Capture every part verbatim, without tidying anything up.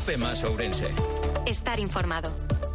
Cope más Ourense. Estar informado.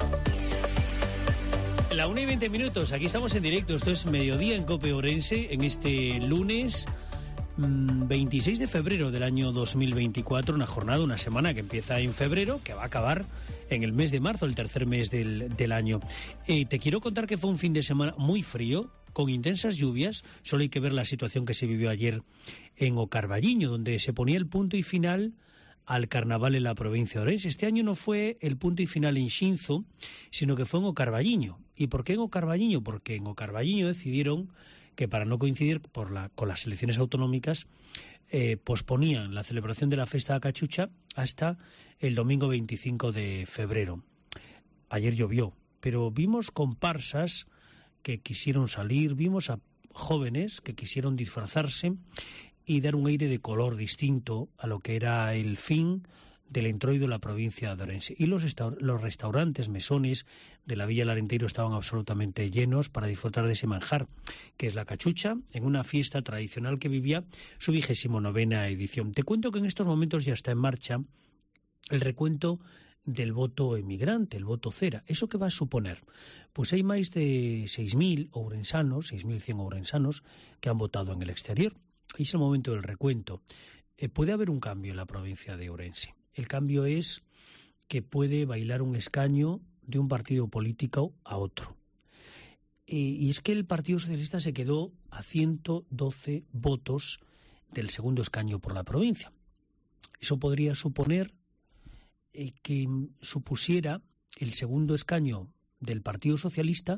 La una y veinte minutos, aquí estamos en directo, esto es Mediodía en Cope Ourense, en este lunes mmm, veintiséis de febrero del año dos mil veinticuatro, una jornada, una semana que empieza en febrero, que va a acabar en el mes de marzo, el tercer mes del, del año. Eh, te quiero contar que fue un fin de semana muy frío, con intensas lluvias. Solo hay que ver la situación que se vivió ayer en O Carballiño, donde se ponía el punto y final al carnaval en la provincia de Ourense. Este año no fue el punto y final en Xinzo, sino que fue en O Carballiño. ¿Y por qué en O Carballiño? Porque en O Carballiño decidieron que, para no coincidir por la, con las elecciones autonómicas, eh, posponían la celebración de la Festa da Cachucha hasta el domingo veinticinco de febrero. Ayer llovió, pero vimos comparsas que quisieron salir, vimos a jóvenes que quisieron disfrazarse y dar un aire de color distinto a lo que era el fin del entroido de la provincia de Ourense. Y los, los restaurantes, mesones de la Villa Larenteiro estaban absolutamente llenos para disfrutar de ese manjar, que es la cachucha, en una fiesta tradicional que vivía su vigésimo novena edición. Te cuento que en estos momentos ya está en marcha el recuento del voto emigrante, el voto cera. ¿Eso qué va a suponer? Pues hay más de seis mil ourensanos, seis mil cien ourensanos que han votado en el exterior. Es el momento del recuento. Eh, puede haber un cambio en la provincia de Ourense. El cambio es que puede bailar un escaño de un partido político a otro. Eh, y es que el Partido Socialista se quedó a ciento doce votos del segundo escaño por la provincia. Eso podría suponer eh, que supusiera el segundo escaño del Partido Socialista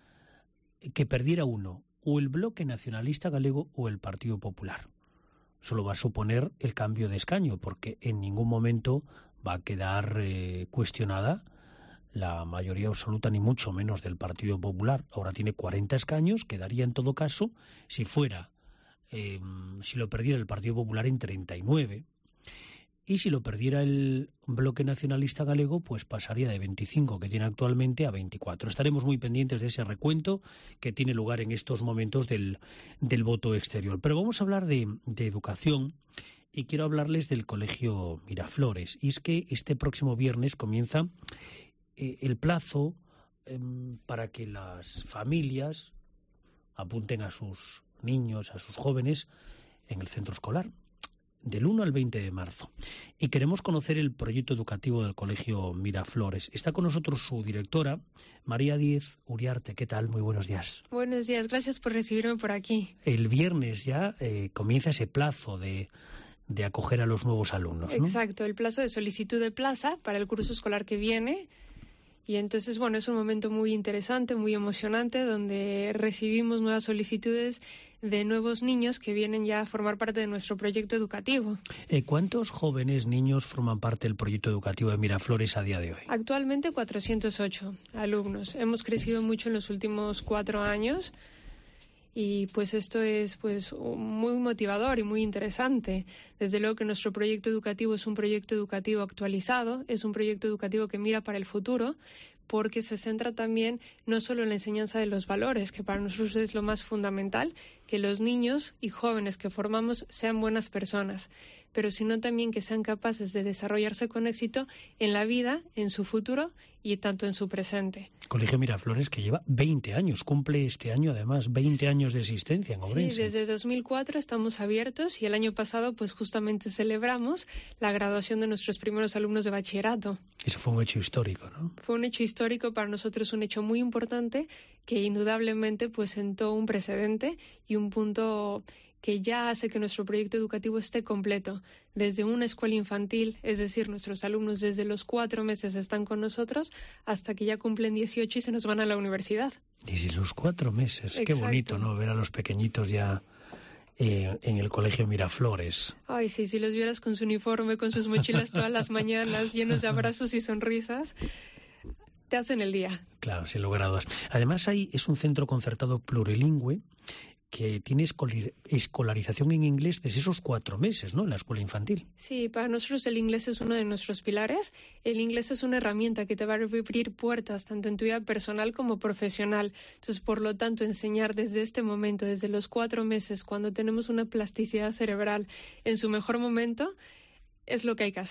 eh, que perdiera uno, o el Bloque Nacionalista Galego o el Partido Popular. Solo va a suponer el cambio de escaño, porque en ningún momento va a quedar eh, cuestionada la mayoría absoluta, ni mucho menos del Partido Popular. Ahora tiene cuarenta escaños, quedaría en todo caso, si fuera, eh, si lo perdiera el Partido Popular, en treinta y nueve. Y si lo perdiera el Bloque Nacionalista Galego, pues pasaría de veinticinco que tiene actualmente a veinticuatro. Estaremos muy pendientes de ese recuento que tiene lugar en estos momentos del, del voto exterior. Pero vamos a hablar de, de educación y quiero hablarles del Colegio Miraflores. Y es que este próximo viernes comienza eh, el plazo eh, para que las familias apunten a sus niños, a sus jóvenes en el centro escolar, del uno al veinte de marzo. Y queremos conocer el proyecto educativo del Colegio Miraflores. Está con nosotros su directora, María Díez Uriarte. ¿Qué tal? Muy buenos días. Buenos días, gracias por recibirme por aquí. El viernes ya eh, comienza ese plazo de, de acoger a los nuevos alumnos, ¿no? Exacto, el plazo de solicitud de plaza para el curso escolar que viene. Y entonces, bueno, es un momento muy interesante, muy emocionante, donde recibimos nuevas solicitudes de nuevos niños que vienen ya a formar parte de nuestro proyecto educativo. Eh, ¿Cuántos jóvenes niños forman parte del proyecto educativo de Miraflores a día de hoy? Actualmente cuatrocientos ocho alumnos. Hemos crecido mucho en los últimos cuatro años y pues esto es pues muy motivador y muy interesante. Desde luego que nuestro proyecto educativo es un proyecto educativo actualizado, es un proyecto educativo que mira para el futuro, porque se centra también no solo en la enseñanza de los valores, que para nosotros es lo más fundamental, que los niños y jóvenes que formamos sean buenas personas, pero sino también que sean capaces de desarrollarse con éxito en la vida, en su futuro y tanto en su presente. Colegio Miraflores, que lleva veinte años, cumple este año además veinte años de existencia en Ourense. Sí, desde dos mil cuatro estamos abiertos y el año pasado pues justamente celebramos la graduación de nuestros primeros alumnos de bachillerato. Eso fue un hecho histórico, ¿no? Fue un hecho histórico, para nosotros un hecho muy importante que indudablemente pues sentó un precedente y un punto que ya hace que nuestro proyecto educativo esté completo. Desde una escuela infantil, es decir, nuestros alumnos desde los cuatro meses están con nosotros hasta que ya cumplen dieciocho y se nos van a la universidad. Desde los cuatro meses. Exacto. Qué bonito, ¿no? Ver a los pequeñitos ya eh, en el Colegio Miraflores. Ay, sí, si los vieras con su uniforme, con sus mochilas todas las mañanas, llenos de abrazos y sonrisas, te hacen el día. Claro, sin lugar a dudas. Además, ahí es un centro concertado plurilingüe que tiene escolarización en inglés desde esos cuatro meses, ¿no?, en la escuela infantil. Sí, para nosotros el inglés es uno de nuestros pilares. El inglés es una herramienta que te va a abrir puertas tanto en tu vida personal como profesional. Entonces, por lo tanto, enseñar desde este momento, desde los cuatro meses, cuando tenemos una plasticidad cerebral en su mejor momento, es lo que hay que hacer.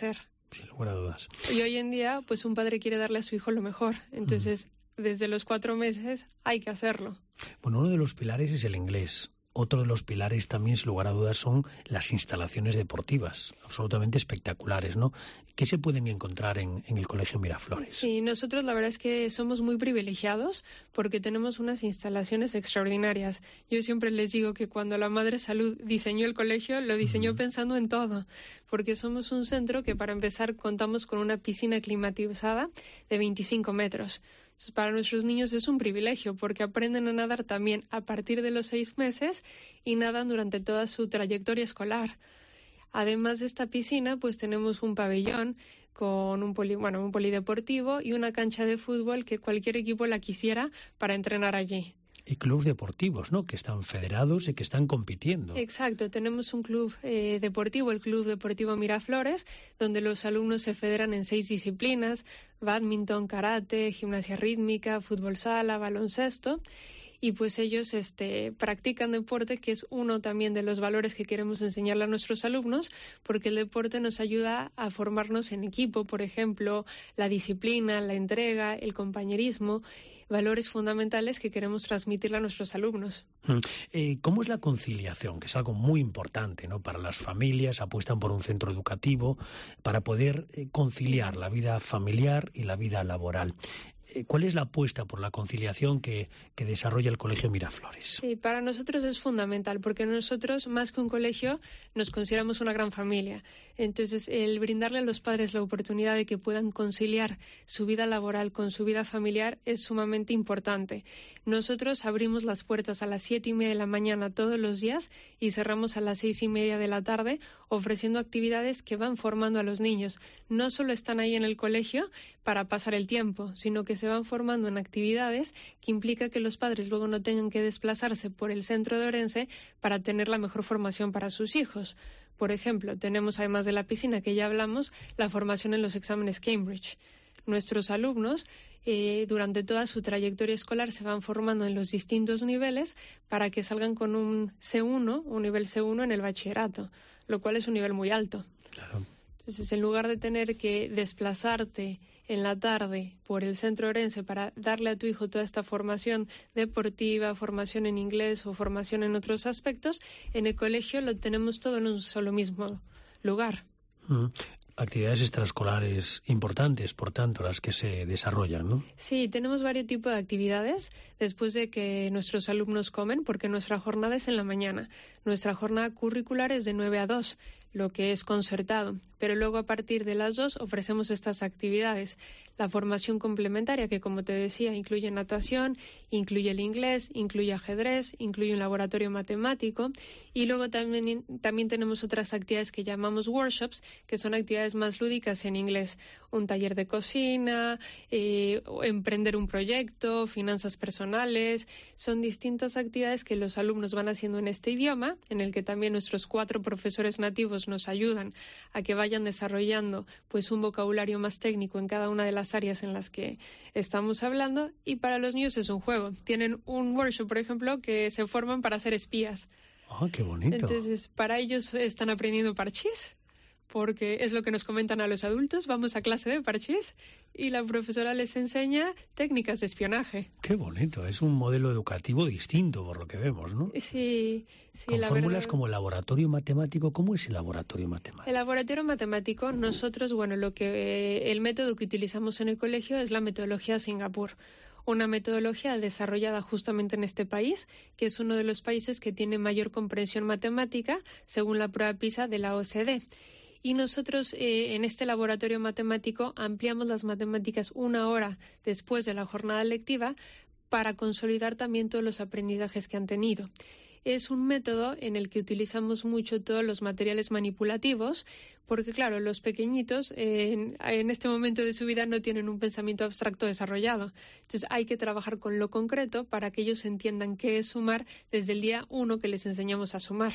sin lugar a dudas. Y hoy en día, pues un padre quiere darle a su hijo lo mejor. Entonces, mm. desde los cuatro meses hay que hacerlo. Bueno, uno de los pilares es el inglés. Otro de los pilares también, sin lugar a dudas, son las instalaciones deportivas, absolutamente espectaculares, ¿no? ¿Qué se pueden encontrar en, en el Colegio Miraflores? Sí, nosotros la verdad es que somos muy privilegiados porque tenemos unas instalaciones extraordinarias. Yo siempre les digo que cuando la Madre Salud diseñó el colegio, lo diseñó uh-huh. pensando en todo, porque somos un centro que, para empezar, contamos con una piscina climatizada de veinticinco metros. Entonces, para nuestros niños es un privilegio porque aprenden a nadar también a partir de los seis meses y nadan durante toda su trayectoria escolar. Además de esta piscina, pues tenemos un pabellón con un, poli, bueno, un polideportivo y una cancha de fútbol que cualquier equipo la quisiera para entrenar allí. Y clubes deportivos, ¿no?, que están federados y que están compitiendo. Exacto, tenemos un club eh, deportivo, el Club Deportivo Miraflores, donde los alumnos se federan en seis disciplinas: bádminton, karate, gimnasia rítmica, fútbol sala, baloncesto. Y pues ellos este, practican deporte, que es uno también de los valores que queremos enseñarle a nuestros alumnos, porque el deporte nos ayuda a formarnos en equipo, por ejemplo, la disciplina, la entrega, el compañerismo, valores fundamentales que queremos transmitirle a nuestros alumnos. Eh, ¿Cómo es la conciliación? Que es algo muy importante, ¿no? Para las familias, apuestan por un centro educativo para poder eh, conciliar la vida familiar y la vida laboral. ¿Cuál es la apuesta por la conciliación que, que desarrolla el Colegio Miraflores? Sí, para nosotros es fundamental, porque nosotros, más que un colegio, nos consideramos una gran familia. Entonces, el brindarle a los padres la oportunidad de que puedan conciliar su vida laboral con su vida familiar es sumamente importante. Nosotros abrimos las puertas a las siete y media de la mañana todos los días y cerramos a las seis y media de la tarde, ofreciendo actividades que van formando a los niños. No solo están ahí en el colegio para pasar el tiempo, sino que se van formando en actividades que implica que los padres luego no tengan que desplazarse por el centro de Orense para tener la mejor formación para sus hijos. Por ejemplo, tenemos, además de la piscina que ya hablamos, la formación en los exámenes Cambridge. Nuestros alumnos eh, durante toda su trayectoria escolar se van formando en los distintos niveles para que salgan con un C uno, un nivel C uno en el bachillerato, lo cual es un nivel muy alto. Claro. Entonces, en lugar de tener que desplazarte en la tarde por el centro Orense para darle a tu hijo toda esta formación deportiva, formación en inglés o formación en otros aspectos, en el colegio lo tenemos todo en un solo mismo lugar. Mm. Actividades extraescolares importantes, por tanto, las que se desarrollan, ¿no? Sí, tenemos varios tipos de actividades después de que nuestros alumnos comen, porque nuestra jornada es en la mañana. Nuestra jornada curricular es de nueve a dos, lo que es concertado, pero luego a partir de las dos ofrecemos estas actividades. La formación complementaria, que como te decía, incluye natación, incluye el inglés, incluye ajedrez, incluye un laboratorio matemático, y luego también, también tenemos otras actividades que llamamos workshops, que son actividades más lúdicas en inglés. Un taller de cocina, eh, emprender un proyecto, finanzas personales. Son distintas actividades que los alumnos van haciendo en este idioma, en el que también nuestros cuatro profesores nativos nos ayudan a que vayan desarrollando pues un vocabulario más técnico en cada una de las áreas en las que estamos hablando. Y para los niños es un juego. Tienen un workshop, por ejemplo, que se forman para ser espías. ¡Ah, qué bonito! Entonces, para ellos están aprendiendo parchís, porque es lo que nos comentan a los adultos. Vamos a clase de parchís y la profesora les enseña técnicas de espionaje. ¡Qué bonito! Es un modelo educativo distinto, por lo que vemos, ¿no? Sí, sí. Con la fórmulas verdad... como laboratorio matemático. ¿Cómo es el laboratorio matemático? El laboratorio matemático, nosotros, bueno, lo que eh, el método que utilizamos en el colegio es la metodología Singapur. Una metodología desarrollada justamente en este país, que es uno de los países que tiene mayor comprensión matemática, según la prueba PISA de la O E C D. Y nosotros eh, en este laboratorio matemático ampliamos las matemáticas una hora después de la jornada lectiva para consolidar también todos los aprendizajes que han tenido. Es un método en el que utilizamos mucho todos los materiales manipulativos, porque claro, los pequeñitos eh, en, en este momento de su vida no tienen un pensamiento abstracto desarrollado. Entonces hay que trabajar con lo concreto para que ellos entiendan qué es sumar desde el día uno que les enseñamos a sumar.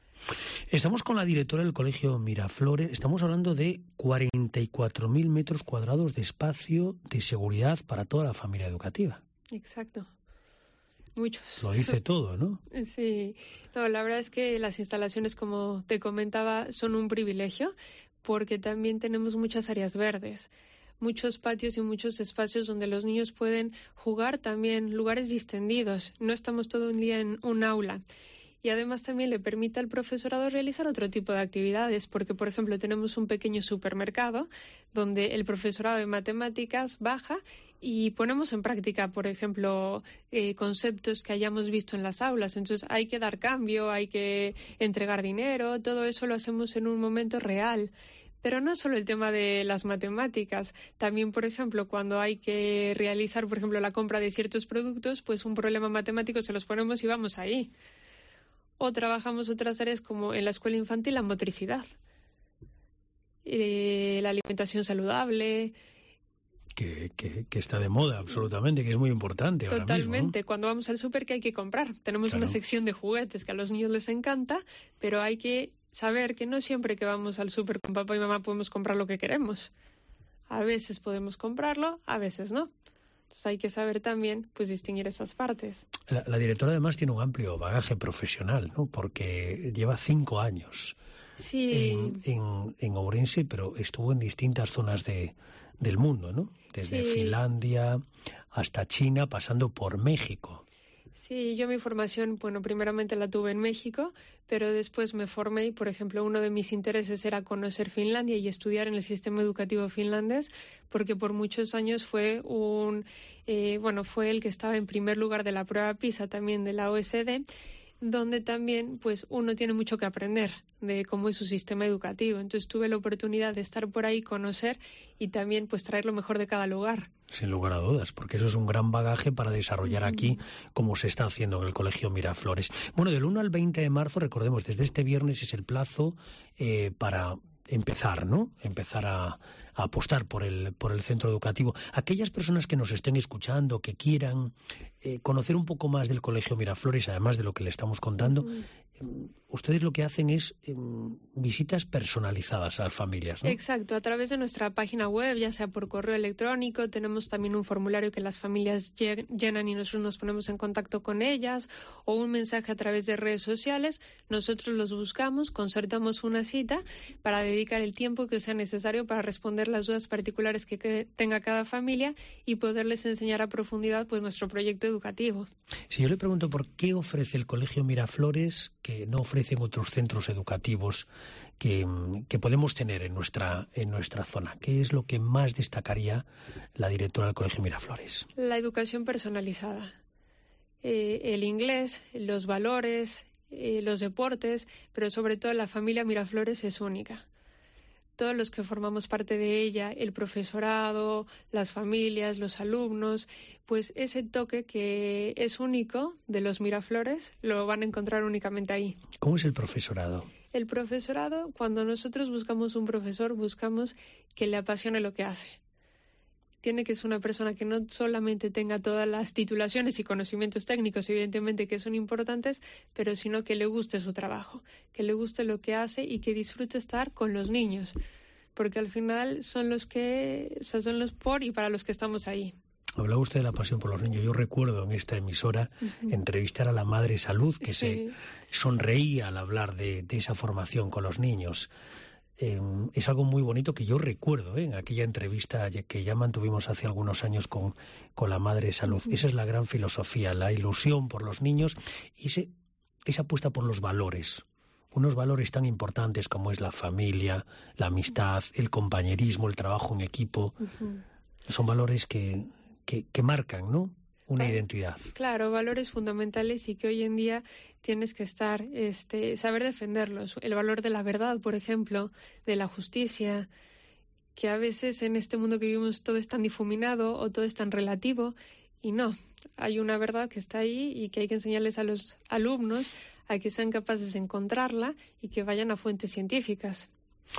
Estamos con la directora del Colegio Miraflores. Estamos hablando de cuarenta y cuatro mil metros cuadrados de espacio de seguridad para toda la familia educativa. Exacto. Muchos. Lo dice todo, ¿no? Sí. No, la verdad es que las instalaciones, como te comentaba, son un privilegio, porque también tenemos muchas áreas verdes, muchos patios y muchos espacios donde los niños pueden jugar también, lugares distendidos. No estamos todo un día en un aula. Y además también le permite al profesorado realizar otro tipo de actividades, porque, por ejemplo, tenemos un pequeño supermercado donde el profesorado de matemáticas baja y ponemos en práctica, por ejemplo, eh, conceptos que hayamos visto en las aulas. Entonces hay que dar cambio, hay que entregar dinero, todo eso lo hacemos en un momento real. Pero no solo el tema de las matemáticas, también, por ejemplo, cuando hay que realizar, por ejemplo, la compra de ciertos productos, pues un problema matemático se los ponemos y vamos ahí. O trabajamos otras áreas como en la escuela infantil, la motricidad, eh, la alimentación saludable. Que, que, que está de moda, absolutamente, que es muy importante ahora mismo. Totalmente. Cuando vamos al súper, ¿qué hay que comprar? Tenemos Claro. una sección de juguetes que a los niños les encanta, pero hay que saber que no siempre que vamos al súper con papá y mamá podemos comprar lo que queremos. A veces podemos comprarlo, a veces no. Entonces hay que saber también pues distinguir esas partes. La, la directora además tiene un amplio bagaje profesional, ¿no? Porque lleva cinco años Sí. en, en, en Ourense, pero estuvo en distintas zonas de, del mundo, ¿no? Desde Sí. Finlandia hasta China, pasando por México. Sí, yo mi formación, bueno, primeramente la tuve en México, pero después me formé y, por ejemplo, uno de mis intereses era conocer Finlandia y estudiar en el sistema educativo finlandés, porque por muchos años fue un, eh, bueno, fue el que estaba en primer lugar de la prueba PISA, también de la O E C D, donde también, pues, uno tiene mucho que aprender de cómo es su sistema educativo. Entonces tuve la oportunidad de estar por ahí, conocer y también, pues, traer lo mejor de cada lugar. Sin lugar a dudas, porque eso es un gran bagaje para desarrollar aquí, como se está haciendo en el Colegio Miraflores. Bueno, del uno al veinte de marzo, recordemos, desde este viernes es el plazo eh, para empezar, ¿no? Empezar a, a apostar por el, por el centro educativo. Aquellas personas que nos estén escuchando, que quieran eh, conocer un poco más del Colegio Miraflores, además de lo que le estamos contando, Uh-huh. eh, ustedes lo que hacen es eh, visitas personalizadas a las familias, ¿no? Exacto, a través de nuestra página web, ya sea por correo electrónico, tenemos también un formulario que las familias lle- llenan y nosotros nos ponemos en contacto con ellas, o un mensaje a través de redes sociales. Nosotros los buscamos, concertamos una cita para dedicar el tiempo que sea necesario para responder las dudas particulares que, que tenga cada familia y poderles enseñar a profundidad pues nuestro proyecto educativo. Si yo le pregunto por qué ofrece el Colegio Miraflores que no ofrecen otros centros educativos que, que podemos tener en nuestra, en nuestra zona, ¿qué es lo que más destacaría la directora del Colegio Miraflores? La educación personalizada, eh, el inglés, los valores, eh, los deportes, pero sobre todo la familia Miraflores es única. Todos los que formamos parte de ella, el profesorado, las familias, los alumnos, pues ese toque que es único de los Miraflores lo van a encontrar únicamente ahí. ¿Cómo es el profesorado? El profesorado, cuando nosotros buscamos un profesor, buscamos que le apasione lo que hace. Tiene que ser una persona que no solamente tenga todas las titulaciones y conocimientos técnicos, evidentemente que son importantes, pero sino que le guste su trabajo, que le guste lo que hace y que disfrute estar con los niños, porque al final son los que, o sea, son los por y para los que estamos ahí. Hablaba usted de la pasión por los niños. Yo recuerdo en esta emisora uh-huh. entrevistar a la Madre Salud, que sí. se sonreía al hablar de, de esa formación con los niños. Eh, es algo muy bonito que yo recuerdo ¿eh? en aquella entrevista que ya mantuvimos hace algunos años con, con la Madre Salud. Uh-huh. Esa es la gran filosofía, la ilusión por los niños y ese, esa apuesta por los valores. Unos valores tan importantes como es la familia, la amistad, el compañerismo, el trabajo en equipo. Uh-huh. Son valores que, que, que marcan, ¿no?, una claro, identidad. Claro, valores fundamentales y que hoy en día tienes que estar, este, saber defenderlos. El valor de la verdad, por ejemplo, de la justicia, que a veces en este mundo que vivimos todo es tan difuminado o todo es tan relativo y no, hay una verdad que está ahí y que hay que enseñarles a los alumnos a que sean capaces de encontrarla y que vayan a fuentes científicas.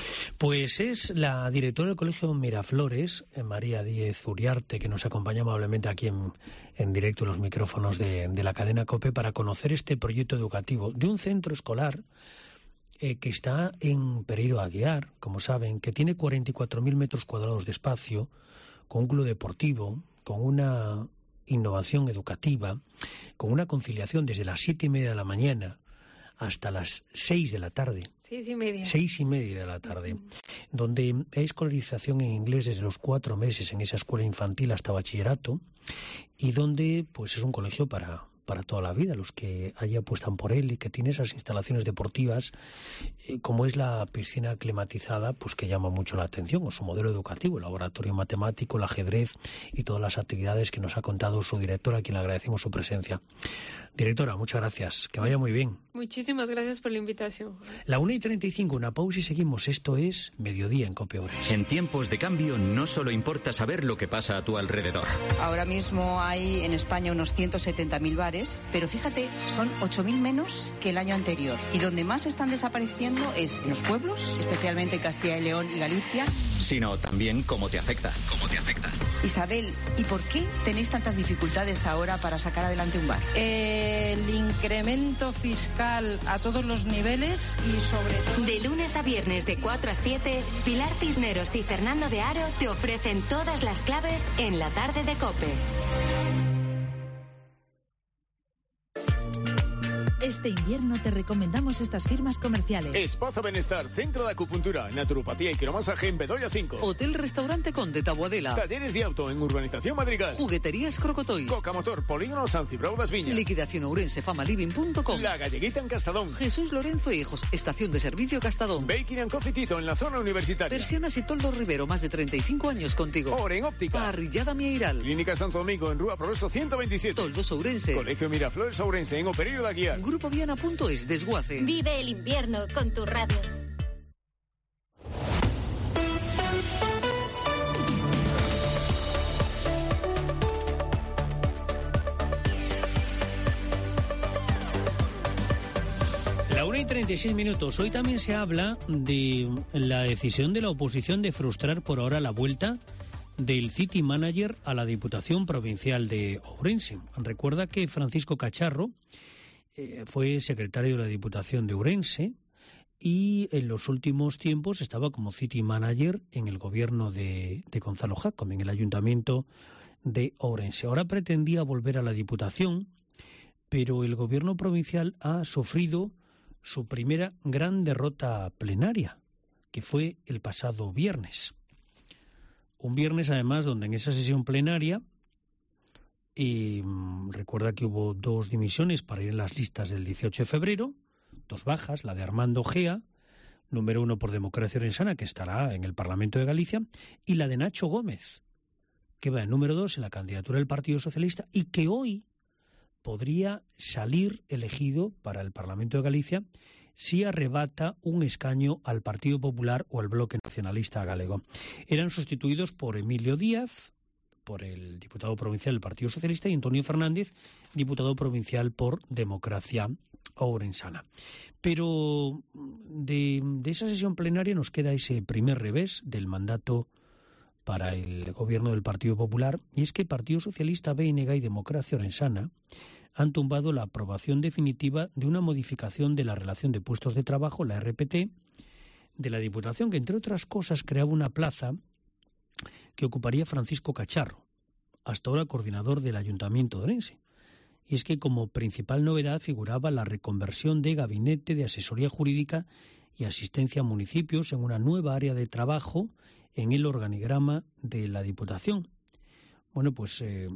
Pues es la directora del Colegio Miraflores, María Díez Uriarte, que nos acompaña amablemente aquí en, en directo en los micrófonos de, de la cadena COPE para conocer este proyecto educativo de un centro escolar eh, que está en Pereiro Aguiar, como saben, que tiene cuarenta y cuatro mil metros cuadrados de espacio, con un club deportivo, con una innovación educativa, con una conciliación desde las siete y media de la mañana hasta las seis de la tarde. Seis y media. Seis y media de la tarde, uh-huh. donde hay escolarización en inglés desde los cuatro meses en esa escuela infantil hasta bachillerato, y donde pues es un colegio para... para toda la vida, los que allí apuestan por él, y que tiene esas instalaciones deportivas, eh, como es la piscina climatizada, pues que llama mucho la atención, o su modelo educativo, el laboratorio matemático, el ajedrez y todas las actividades que nos ha contado su directora, a quien le agradecemos su presencia. Directora, muchas gracias, que vaya muy bien. Muchísimas gracias por la invitación. La una y treinta y cinco, una pausa y seguimos. Esto es Mediodía en Cope Ourense. En tiempos de cambio no solo importa saber lo que pasa a tu alrededor. Ahora mismo hay en España unos ciento setenta mil bares, pero fíjate, son ocho mil menos que el año anterior. Y donde más están desapareciendo es en los pueblos, especialmente en Castilla y León y Galicia. Sino también cómo te afecta. ¿Cómo te afecta? Isabel, ¿y por qué tenéis tantas dificultades ahora para sacar adelante un bar? El incremento fiscal a todos los niveles y sobre todo... De lunes a viernes de cuatro a siete, Pilar Cisneros y Fernando de Aro te ofrecen todas las claves en la tarde de COPE. Este invierno te recomendamos estas firmas comerciales. Espazo Benestar, Centro de Acupuntura, Naturopatía y Quiromasaje en Bedoya cinco. Hotel Restaurante Conde Taboadela. Talleres de auto en Urbanización Madrigal. Jugueterías Crocotois. Cocamotor, Polígono San Cibrao Las Viñas. Liquidación Ourense Famaliving punto com. La Galleguita en Castadón. Jesús Lorenzo Hijos, Estación de Servicio Castadón. Baking and Coffee Tito en la zona universitaria. Persianas y Toldo Rivero, más de treinta y cinco años contigo. Oren Óptica. Parrillada Mieiral. Clínica Santo Domingo en Rúa Progreso ciento veintisiete. Toldos Ourense. Colegio Miraflores Ourense en Operillo de Aguiar. Grupo Viana punto es. Desguace. Vive el invierno con tu radio. La una y treinta y seis minutos. Hoy también se habla de la decisión de la oposición de frustrar por ahora la vuelta del City Manager a la Diputación Provincial de Ourense. Recuerda que Francisco Cacharro fue secretario de la Diputación de Ourense y en los últimos tiempos estaba como City Manager en el gobierno de, de Gonzalo Jácome, en el Ayuntamiento de Ourense. Ahora pretendía volver a la Diputación, pero el gobierno provincial ha sufrido su primera gran derrota plenaria, que fue el pasado viernes. Un viernes, además, donde en esa sesión plenaria Y mmm, recuerda que hubo dos dimisiones para ir en las listas del dieciocho de febrero, dos bajas, la de Armando Gea, número uno por Democracia Orensana, que estará en el Parlamento de Galicia, y la de Nacho Gómez, que va en número dos en la candidatura del Partido Socialista y que hoy podría salir elegido para el Parlamento de Galicia si arrebata un escaño al Partido Popular o al Bloque Nacionalista Galego. Eran sustituidos por Emilio Díaz, por el diputado provincial del Partido Socialista, y Antonio Fernández, diputado provincial por Democracia Orensana. Pero de, de esa sesión plenaria nos queda ese primer revés del mandato para el gobierno del Partido Popular, y es que Partido Socialista, B N G y Democracia Orensana han tumbado la aprobación definitiva de una modificación de la relación de puestos de trabajo, la R P T, de la Diputación, que entre otras cosas creaba una plaza que ocuparía Francisco Cacharro, hasta ahora coordinador del Ayuntamiento de Ourense. Y es que como principal novedad figuraba la reconversión de gabinete de asesoría jurídica y asistencia a municipios en una nueva área de trabajo en el organigrama de la Diputación. Bueno, pues eh,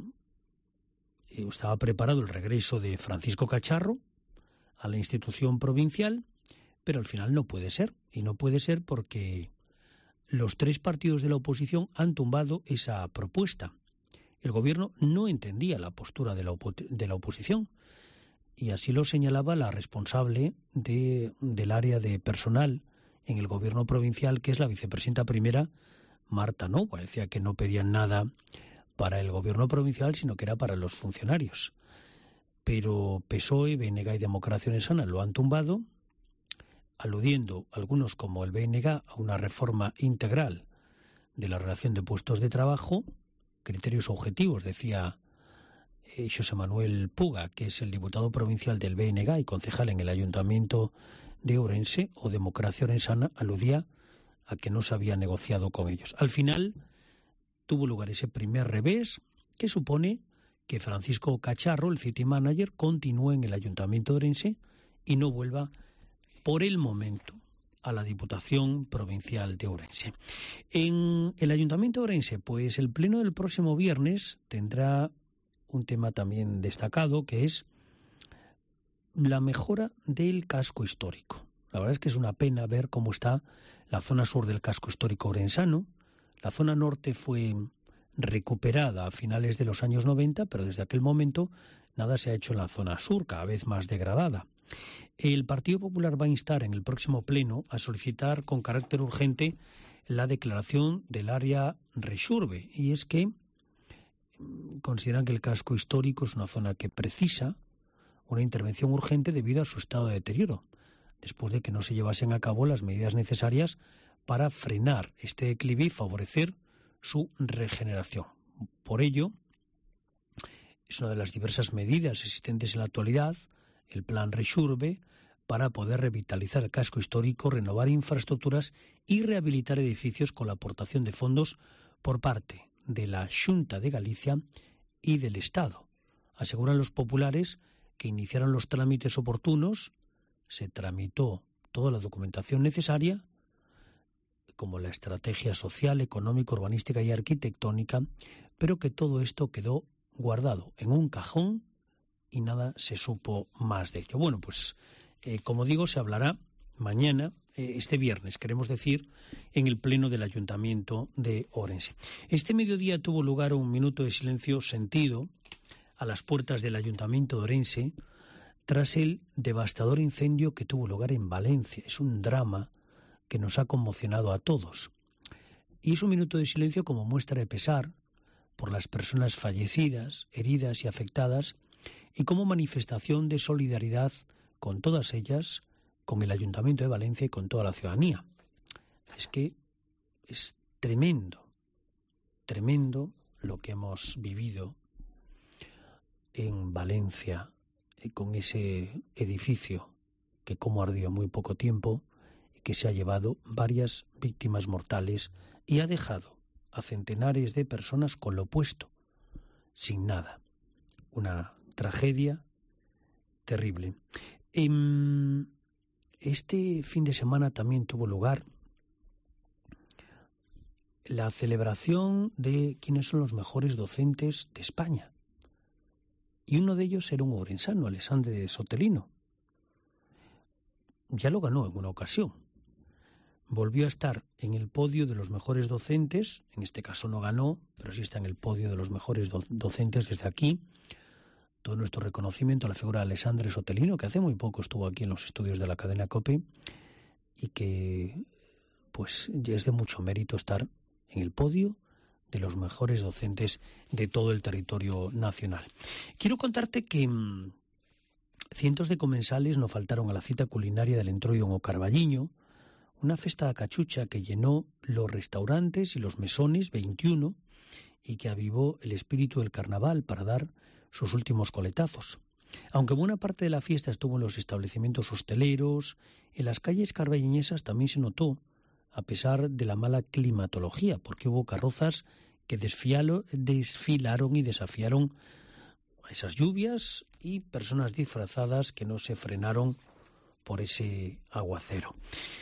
estaba preparado el regreso de Francisco Cacharro a la institución provincial, pero al final no puede ser. Y no puede ser porque los tres partidos de la oposición han tumbado esa propuesta. El gobierno no entendía la postura de la, opo- de la oposición, y así lo señalaba la responsable de, del área de personal en el gobierno provincial, que es la vicepresidenta primera, Marta Nova. Decía que no pedían nada para el gobierno provincial, sino que era para los funcionarios. Pero P S O E, B N G y Democracia Orensana lo han tumbado, aludiendo algunos como el B N G a una reforma integral de la relación de puestos de trabajo, criterios objetivos, decía eh, José Manuel Puga, que es el diputado provincial del B N G y concejal en el Ayuntamiento de Ourense, o Democracia Orensana aludía a que no se había negociado con ellos. Al final tuvo lugar ese primer revés, que supone que Francisco Cacharro, el City Manager, continúe en el Ayuntamiento de Ourense y no vuelva por el momento a la Diputación Provincial de Ourense. En el Ayuntamiento de Ourense, pues el pleno del próximo viernes tendrá un tema también destacado, que es la mejora del casco histórico. La verdad es que es una pena ver cómo está la zona sur del casco histórico orensano. La zona norte fue recuperada a finales de los años noventa, pero desde aquel momento nada se ha hecho en la zona sur, cada vez más degradada. El Partido Popular va a instar en el próximo pleno a solicitar con carácter urgente la declaración del área Rexurbe, y es que consideran que el casco histórico es una zona que precisa una intervención urgente debido a su estado de deterioro, después de que no se llevasen a cabo las medidas necesarias para frenar este declive y favorecer su regeneración. Por ello, es una de las diversas medidas existentes en la actualidad el plan Rexurbe para poder revitalizar el casco histórico, renovar infraestructuras y rehabilitar edificios con la aportación de fondos por parte de la Xunta de Galicia y del Estado. Aseguran los populares que iniciaron los trámites oportunos, se tramitó toda la documentación necesaria, como la estrategia social, económica, urbanística y arquitectónica, pero que todo esto quedó guardado en un cajón y nada se supo más de ello. Bueno, pues eh, como digo, se hablará mañana, eh, este viernes, queremos decir, en el pleno del Ayuntamiento de Ourense. Este mediodía tuvo lugar un minuto de silencio sentido a las puertas del Ayuntamiento de Ourense tras el devastador incendio que tuvo lugar en Valencia. Es un drama que nos ha conmocionado a todos. Y es un minuto de silencio como muestra de pesar por las personas fallecidas, heridas y afectadas, y como manifestación de solidaridad con todas ellas, con el Ayuntamiento de Valencia y con toda la ciudadanía. Es que es tremendo, tremendo lo que hemos vivido en Valencia, y con ese edificio que como ardió muy poco tiempo y que se ha llevado varias víctimas mortales y ha dejado a centenares de personas con lo puesto, sin nada. Una tragedia terrible. Este fin de semana también tuvo lugar la celebración de quiénes son los mejores docentes de España. Y uno de ellos era un ourensano, Alexandre Sotelino. Ya lo ganó en una ocasión. Volvió a estar en el podio de los mejores docentes, en este caso no ganó, pero sí está en el podio de los mejores do- docentes desde aquí. Todo nuestro reconocimiento a la figura de Alexandre Sotelino, que hace muy poco estuvo aquí en los estudios de la cadena COPE, y que pues es de mucho mérito estar en el podio de los mejores docentes de todo el territorio nacional. Quiero contarte que mmm, cientos de comensales no faltaron a la cita culinaria del Entroido en O Carballiño, una festa de cachucha que llenó los restaurantes y los mesones, veintiuno, y que avivó el espíritu del carnaval para dar sus últimos coletazos. Aunque buena parte de la fiesta estuvo en los establecimientos hosteleros, en las calles carballiñesas también se notó, a pesar de la mala climatología, porque hubo carrozas que desfialo, desfilaron y desafiaron a esas lluvias y personas disfrazadas que no se frenaron por ese aguacero.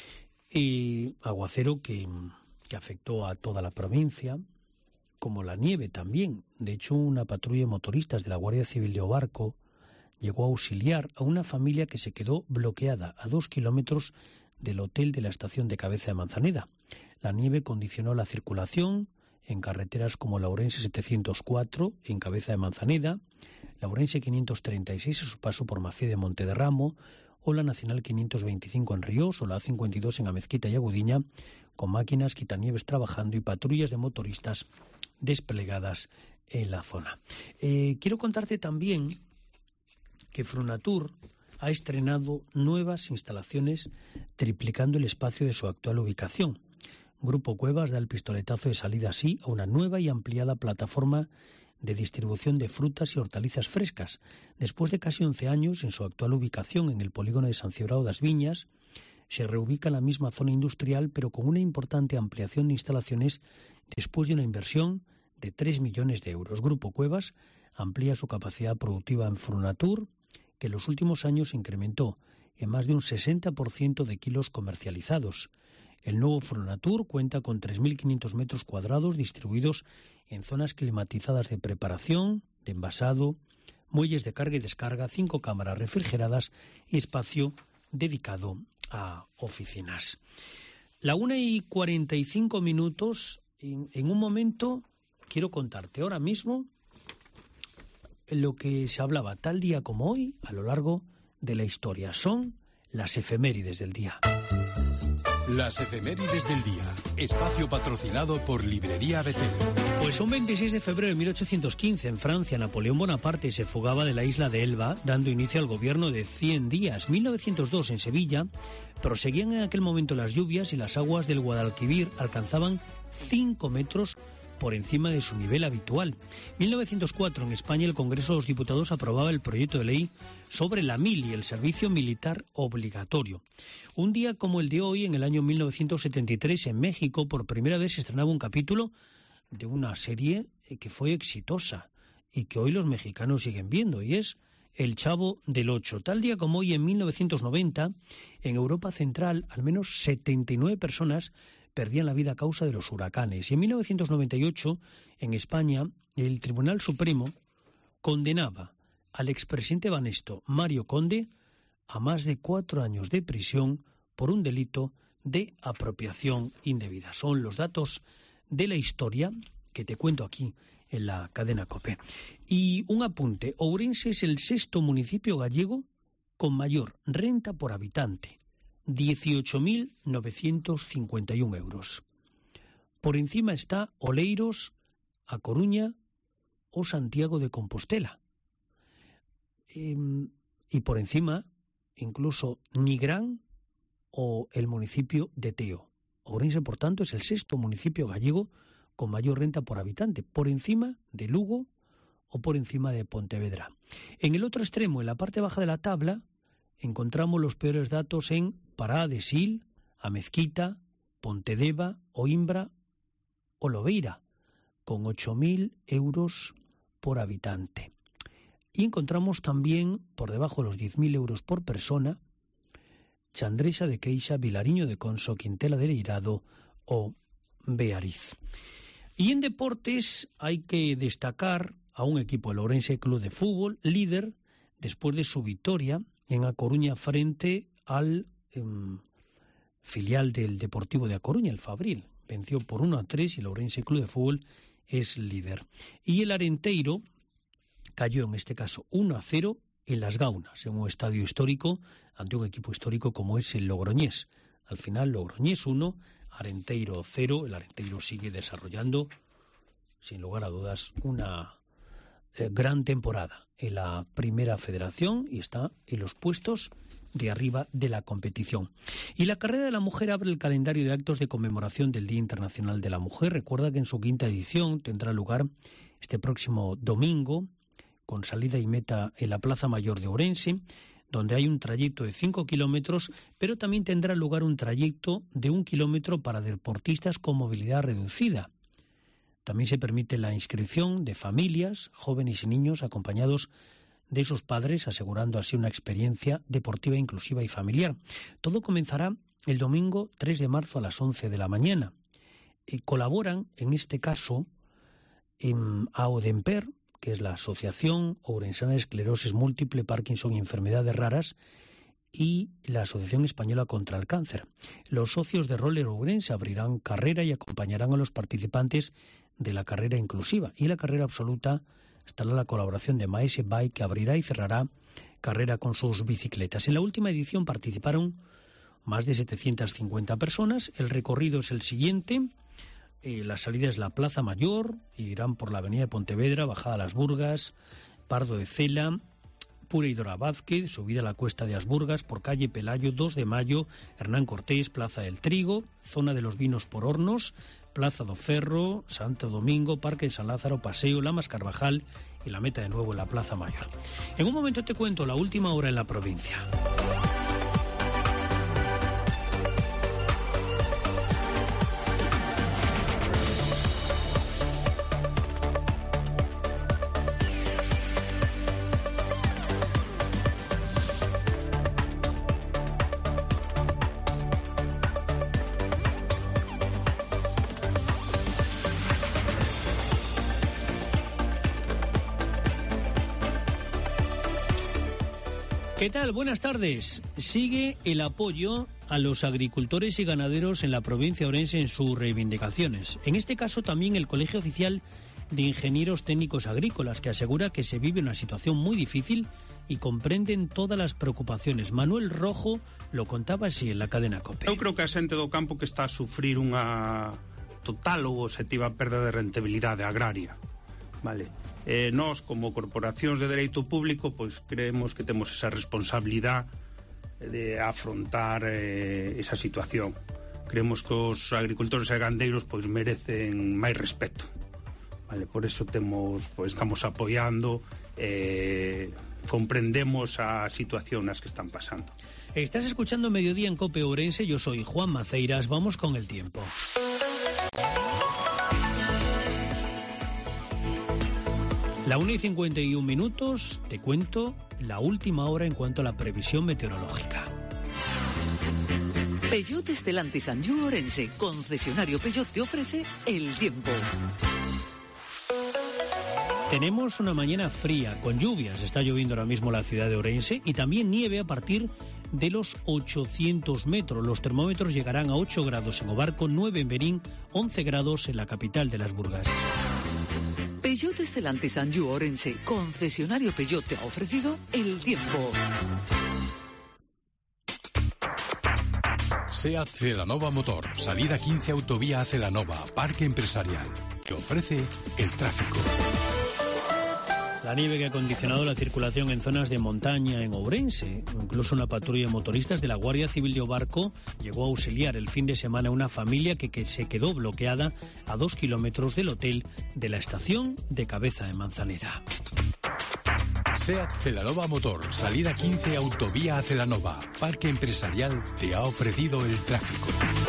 Y aguacero que, que afectó a toda la provincia, como la nieve también. De hecho, una patrulla de motoristas de la Guardia Civil de Obarco llegó a auxiliar a una familia que se quedó bloqueada a dos kilómetros del hotel de la estación de Cabeza de Manzaneda. La nieve condicionó la circulación en carreteras como la Ourense setecientos cuatro en Cabeza de Manzaneda, la Ourense quinientos treinta y seis a su paso por Macía de Montederramo, o la Nacional quinientos veinticinco en Ríos, o la A cincuenta y dos en Amezquita y Agudiña, con máquinas quitanieves trabajando y patrullas de motoristas desplegadas en la zona. Eh, quiero contarte también que Frunatur ha estrenado nuevas instalaciones triplicando el espacio de su actual ubicación. Grupo Cuevas da el pistoletazo de salida así a una nueva y ampliada plataforma de distribución de frutas y hortalizas frescas. Después de casi once años en su actual ubicación en el polígono de San Cibrao das Viñas, se reubica en la misma zona industrial, pero con una importante ampliación de instalaciones después de una inversión de tres millones de euros. Grupo Cuevas amplía su capacidad productiva en Frunatur, que en los últimos años incrementó en más de un sesenta por ciento de kilos comercializados. El nuevo Fronatur cuenta con tres mil quinientos metros cuadrados distribuidos en zonas climatizadas de preparación, de envasado, muelles de carga y descarga, cinco cámaras refrigeradas y espacio dedicado a oficinas. La una y cuarenta y cinco minutos, en, en un momento quiero contarte ahora mismo lo que se hablaba tal día como hoy a lo largo de la historia. Son las efemérides del día. Las efemérides del día. Espacio patrocinado por Librería Betel. Pues un veintiséis de febrero de mil ochocientos quince, en Francia, Napoleón Bonaparte se fugaba de la isla de Elba, dando inicio al gobierno de cien días. mil novecientos dos, en Sevilla, proseguían en aquel momento las lluvias y las aguas del Guadalquivir alcanzaban cinco metros por encima de su nivel habitual. mil novecientos cuatro, en España, el Congreso de los Diputados aprobaba el proyecto de ley sobre la mili, el servicio militar obligatorio. Un día como el de hoy, en el año mil novecientos setenta y tres, en México, por primera vez se estrenaba un capítulo de una serie que fue exitosa y que hoy los mexicanos siguen viendo, y es El Chavo del Ocho. Tal día como hoy, en mil novecientos noventa, en Europa Central, al menos setenta y nueve personas perdían la vida a causa de los huracanes. Y en mil novecientos noventa y ocho, en España, el Tribunal Supremo condenaba al expresidente banesto Mario Conde a más de cuatro años de prisión por un delito de apropiación indebida. Son los datos de la historia que te cuento aquí en la cadena COPE. Y un apunte: Ourense es el sexto municipio gallego con mayor renta por habitante, dieciocho mil novecientos cincuenta y un euros. Por encima está Oleiros, A Coruña o Santiago de Compostela. Eh, y por encima, incluso Nigrán o el municipio de Teo. Ourense, por tanto, es el sexto municipio gallego con mayor renta por habitante, por encima de Lugo o por encima de Pontevedra. En el otro extremo, en la parte baja de la tabla, encontramos los peores datos en Pará de Sil, Amezquita, Pontedeva, Oimbra o Lobeira, con ocho mil euros por habitante. Y encontramos también, por debajo de los diez mil euros por persona, Chandresa de Queixa, Vilariño de Conso, Quintela de Leirado o Beariz. Y en deportes hay que destacar a un equipo, el Ourense Club de Fútbol, líder después de su victoria en A Coruña frente al eh, filial del Deportivo de A Coruña, el Fabril. Venció por uno a tres y el Ourense Club de Fútbol es líder. Y el Arenteiro cayó en este caso uno a cero en Las Gaunas, en un estadio histórico, ante un equipo histórico como es el Logroñés. Al final, Logroñés uno, Arenteiro cero. El Arenteiro sigue desarrollando, sin lugar a dudas, una eh, gran temporada en la Primera Federación y está en los puestos de arriba de la competición. Y la carrera de la mujer abre el calendario de actos de conmemoración del Día Internacional de la Mujer. Recuerda que en su quinta edición tendrá lugar este próximo domingo, con salida y meta en la Plaza Mayor de Ourense, donde hay un trayecto de cinco kilómetros, pero también tendrá lugar un trayecto de un kilómetro para deportistas con movilidad reducida. También se permite la inscripción de familias, jóvenes y niños acompañados de sus padres, asegurando así una experiencia deportiva inclusiva y familiar. Todo comenzará el domingo tres de marzo a las once de la mañana. Y colaboran, en este caso, en AODEMPER, que es la Asociación Ourensana de Esclerosis Múltiple, Parkinson y Enfermedades Raras, y la Asociación Española contra el Cáncer. Los socios de Roller Ourense abrirán carrera y acompañarán a los participantes de la carrera inclusiva. Y la carrera absoluta estará la colaboración de Maese Bike, que abrirá y cerrará carrera con sus bicicletas. En la última edición participaron más de setecientas cincuenta personas. El recorrido es el siguiente. Eh, la salida es la Plaza Mayor, y irán por la avenida de Pontevedra, bajada a Las Burgas, Pardo de Cela, Pura y Dora Vázquez, subida a la Cuesta de Asburgas, por calle Pelayo, dos de mayo, Hernán Cortés, Plaza del Trigo, zona de los Vinos por Hornos, Plaza do Ferro, Santo Domingo, Parque de San Lázaro, Paseo, Lamas Carvajal y la meta de nuevo en la Plaza Mayor. En un momento te cuento la última hora en la provincia. ¿Qué tal? Buenas tardes. Sigue el apoyo a los agricultores y ganaderos en la provincia de Ourense en sus reivindicaciones. En este caso también el Colegio Oficial de Ingenieros Técnicos Agrícolas, que asegura que se vive una situación muy difícil y comprenden todas las preocupaciones. Manuel Rojo lo contaba así en la cadena COPE. Eu creo que a xente do campo que está a sufrir unha total ou obxectiva perda de rentabilidade agraria. Vale. Eh, nós, como corporacións de dereito público, pois creemos que temos esa responsabilidade de afrontar eh, esa situación. Creemos que os agricultores e gandeiros pois merecen máis respeto. Vale, por eso temos, pois, estamos apoiando, eh, comprendemos a situación nas que están pasando. Estás escuchando Mediodía en COPE Ourense, yo soy Juan Maceiras, vamos con el tiempo. La una y cincuenta y un minutos, te cuento la última hora en cuanto a la previsión meteorológica. Peugeot Stellantis Anjou Ourense, concesionario Peugeot, te ofrece el tiempo. Tenemos una mañana fría, con lluvias. Está lloviendo ahora mismo la ciudad de Ourense y también nieve a partir de los ochocientos metros. Los termómetros llegarán a ocho grados en Obarco, nueve en Berín, once grados en la capital de las Burgas. Peugeot Stellantis Anjou Ourense, concesionario Peugeot, te ha ofrecido el tiempo. SEAT Celanova Motor, salida quince autovía a Celanova, parque empresarial, que ofrece el tráfico. La nieve que ha condicionado la circulación en zonas de montaña en Ourense. Incluso una patrulla de motoristas de la Guardia Civil de Obarco llegó a auxiliar el fin de semana a una familia que, que se quedó bloqueada a dos kilómetros del hotel de la estación de Cabeza de Manzaneda. SEAT Celanova Motor, salida quince autovía a Celanova, parque empresarial, te ha ofrecido el tráfico.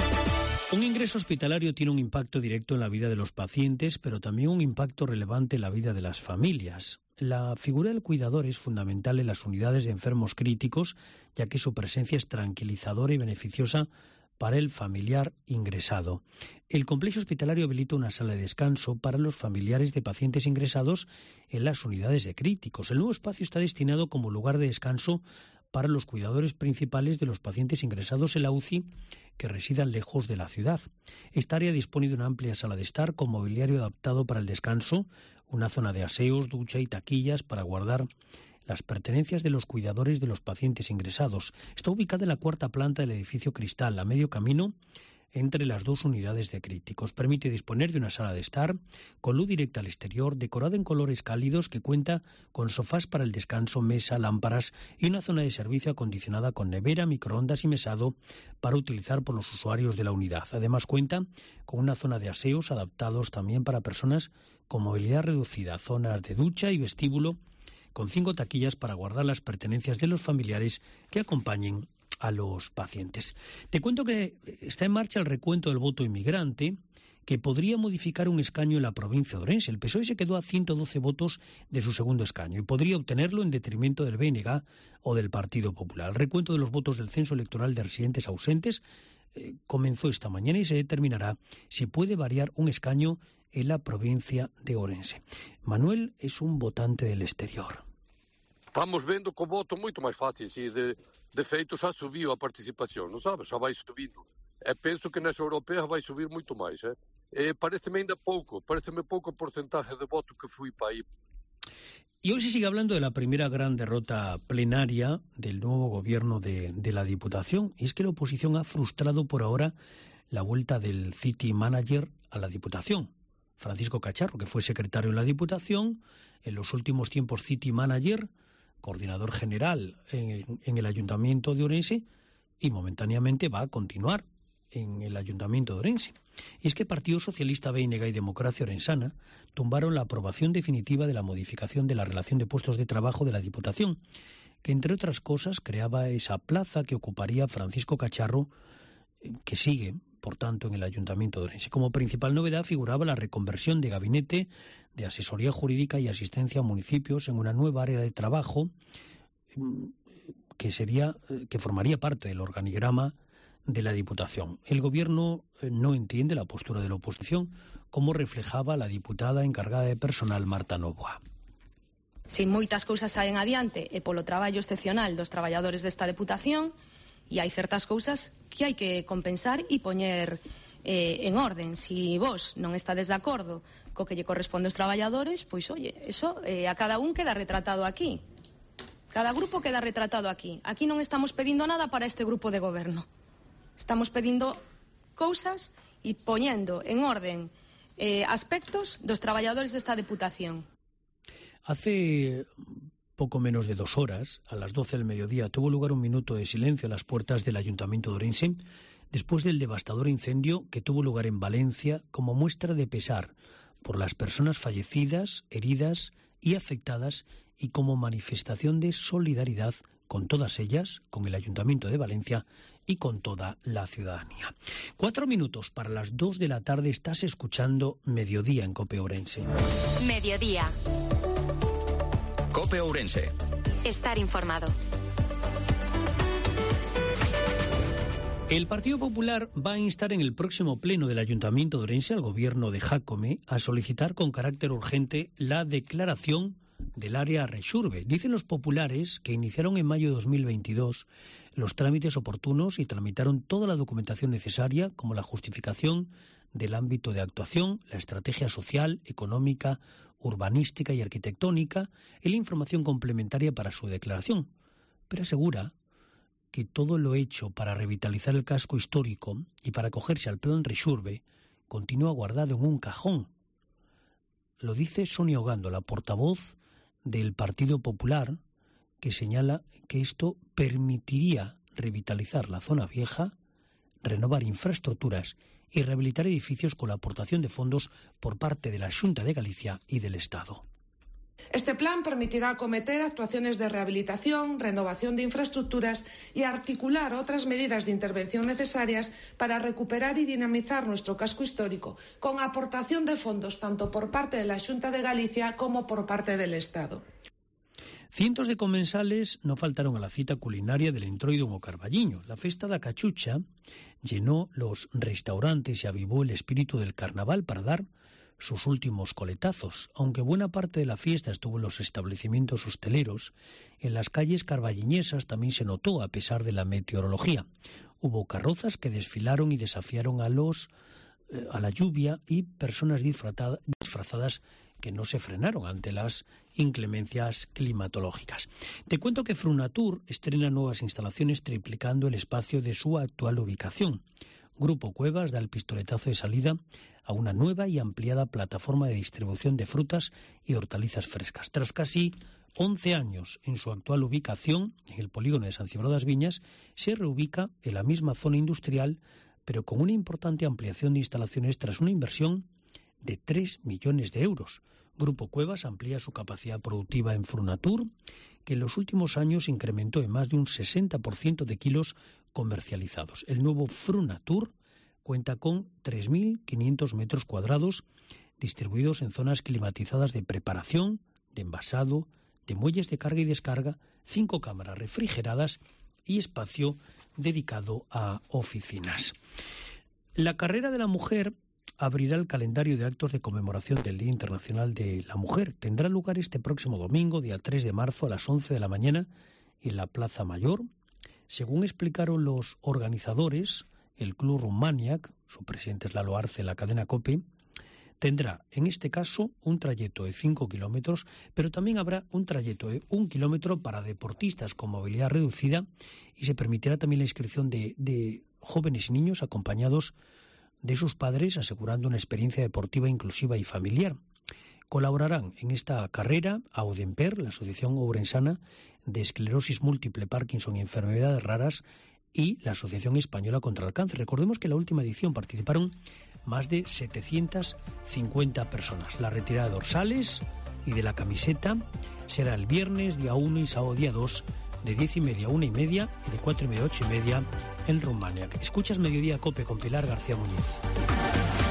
Un ingreso hospitalario tiene un impacto directo en la vida de los pacientes, pero también un impacto relevante en la vida de las familias. La figura del cuidador es fundamental en las unidades de enfermos críticos, ya que su presencia es tranquilizadora y beneficiosa para el familiar ingresado. El complejo hospitalario habilita una sala de descanso para los familiares de pacientes ingresados en las unidades de críticos. El nuevo espacio está destinado como lugar de descanso para los cuidadores principales de los pacientes ingresados en la U C I que residan lejos de la ciudad. Esta área dispone de una amplia sala de estar con mobiliario adaptado para el descanso, una zona de aseos, ducha y taquillas para guardar las pertenencias de los cuidadores de los pacientes ingresados. Está ubicada en la cuarta planta del edificio Cristal, a medio camino entre las dos unidades de críticos. Permite disponer de una sala de estar con luz directa al exterior, decorada en colores cálidos, que cuenta con sofás para el descanso, mesa, lámparas y una zona de servicio acondicionada con nevera, microondas y mesado para utilizar por los usuarios de la unidad. Además cuenta con una zona de aseos adaptados también para personas con movilidad reducida, zonas de ducha y vestíbulo con cinco taquillas para guardar las pertenencias de los familiares que acompañen a los pacientes. Te cuento que está en marcha el recuento del voto inmigrante, que podría modificar un escaño en la provincia de Ourense. El P S O E se quedó a ciento doce votos de su segundo escaño y podría obtenerlo en detrimento del B N G o del Partido Popular. El recuento de los votos del censo electoral de residentes ausentes eh, comenzó esta mañana y se determinará si puede variar un escaño en la provincia de Ourense. Manuel es un votante del exterior. Estamos vendo co voto moito máis fácil, si de, de feito xa subiu a participación, non sabes? Xa vai subindo. E penso que nas europeas vai subir moito máis, eh? E pareceme ainda pouco, pareceme pouco porcentaje de voto que fui para aí. Y hoy se sigue hablando de la primera gran derrota plenaria del nuevo gobierno de, de la Diputación, y es que la oposición ha frustrado por ahora la vuelta del City Manager a la Diputación. Francisco Cacharro, que fue secretario en la Diputación, en los últimos tiempos City Manager, coordinador general en el, en el Ayuntamiento de Ourense, y momentáneamente va a continuar en el Ayuntamiento de Ourense. Y es que Partido Socialista, B N G y Democracia Orensana tumbaron la aprobación definitiva de la modificación de la relación de puestos de trabajo de la Diputación, que entre otras cosas creaba esa plaza que ocuparía Francisco Cacharro, que sigue, por tanto, en el Ayuntamiento de Ourense. Como principal novedad figuraba la reconversión de gabinete de asesoría jurídica y asistencia a municipios en una nueva área de trabajo que sería, que formaría parte del organigrama de la Diputación. El Gobierno no entiende la postura de la oposición, como reflejaba la diputada encargada de personal, Marta Novoa. Si moitas cousas saen adiante é polo traballo excepcional dos traballadores desta Deputación, e hai certas cousas que hai que compensar e poñer eh, en orden. Si vos non estades de acordo co que lle corresponde aos traballadores, pois, oye, eso eh, a cada un queda retratado aquí. Cada grupo queda retratado aquí. Aquí non estamos pedindo nada para este grupo de goberno. Estamos pedindo cousas e poñendo en orden eh, aspectos dos traballadores desta Deputación. Hace poco menos de dos horas, a las doce del mediodía, tuvo lugar un minuto de silencio a las puertas del Ayuntamiento de Ourense después del devastador incendio que tuvo lugar en Valencia como muestra de pesar por las personas fallecidas, heridas y afectadas y como manifestación de solidaridad con todas ellas, con el Ayuntamiento de Valencia y con toda la ciudadanía. Cuatro minutos para las dos de la tarde, estás escuchando Mediodía en COPE Ourense. Mediodía. COPE Ourense. Estar informado. El Partido Popular va a instar en el próximo pleno del Ayuntamiento de Ourense al gobierno de Jácome a solicitar con carácter urgente la declaración del área Rexurbe. Dicen los populares que iniciaron en mayo de dos mil veintidós los trámites oportunos y tramitaron toda la documentación necesaria, como la justificación del ámbito de actuación, la estrategia social, económica, urbanística y arquitectónica y la información complementaria para su declaración. Pero asegura que todo lo hecho para revitalizar el casco histórico y para acogerse al plan Rexurbe continúa guardado en un cajón. Lo dice Sonia Ogando, la portavoz del Partido Popular, que señala que esto permitiría revitalizar la zona vieja, renovar infraestructuras y rehabilitar edificios con la aportación de fondos por parte de la Xunta de Galicia y del Estado. Este plan permitirá acometer actuaciones de rehabilitación, renovación de infraestructuras y articular otras medidas de intervención necesarias para recuperar y dinamizar nuestro casco histórico, con aportación de fondos tanto por parte de la Xunta de Galicia como por parte del Estado. Cientos de comensales no faltaron a la cita culinaria del Entroido en o Carballiño. La festa da cachucha llenó los restaurantes y avivó el espíritu del carnaval para dar sus últimos coletazos. Aunque buena parte de la fiesta estuvo en los establecimientos hosteleros, en las calles carballiñesas también se notó a pesar de la meteorología. Hubo carrozas que desfilaron y desafiaron a los eh, a la lluvia y personas disfrazadas que no se frenaron ante las inclemencias climatológicas. Te cuento que Frunatur estrena nuevas instalaciones triplicando el espacio de su actual ubicación. Grupo Cuevas da el pistoletazo de salida a una nueva y ampliada plataforma de distribución de frutas y hortalizas frescas. Tras casi once años en su actual ubicación, en el polígono de San Cibró das Viñas, se reubica en la misma zona industrial, pero con una importante ampliación de instalaciones tras una inversión de tres millones de euros. Grupo Cuevas amplía su capacidad productiva en Frunatur, que en los últimos años incrementó en más de un sesenta por ciento de kilos comercializados. El nuevo Frunatur cuenta con tres mil quinientos metros cuadrados distribuidos en zonas climatizadas de preparación, de envasado, de muelles de carga y descarga, cinco cámaras refrigeradas y espacio dedicado a oficinas. La carrera de la mujer abrirá el calendario de actos de conmemoración del Día Internacional de la Mujer. Tendrá lugar este próximo domingo, día tres de marzo, a las once de la mañana, en la Plaza Mayor. Según explicaron los organizadores, el Club Rumaniac, su presidente es Lalo Arce, la cadena COPE, tendrá en este caso un trayecto de cinco kilómetros, pero también habrá un trayecto de un kilómetro para deportistas con movilidad reducida y se permitirá también la inscripción de, de jóvenes y niños acompañados de sus padres, asegurando una experiencia deportiva inclusiva y familiar. Colaborarán en esta carrera Audemper, la Asociación Ourensana de Esclerosis Múltiple, Parkinson y Enfermedades Raras, y la Asociación Española contra el Cáncer. Recordemos que en la última edición participaron más de setecientas cincuenta personas. La retirada de dorsales y de la camiseta será el viernes día uno y sábado día dos, de diez y media a una y media y de cuatro y media a ocho y media en Rumania. Escuchas Mediodía COPE con Pilar García Muñiz.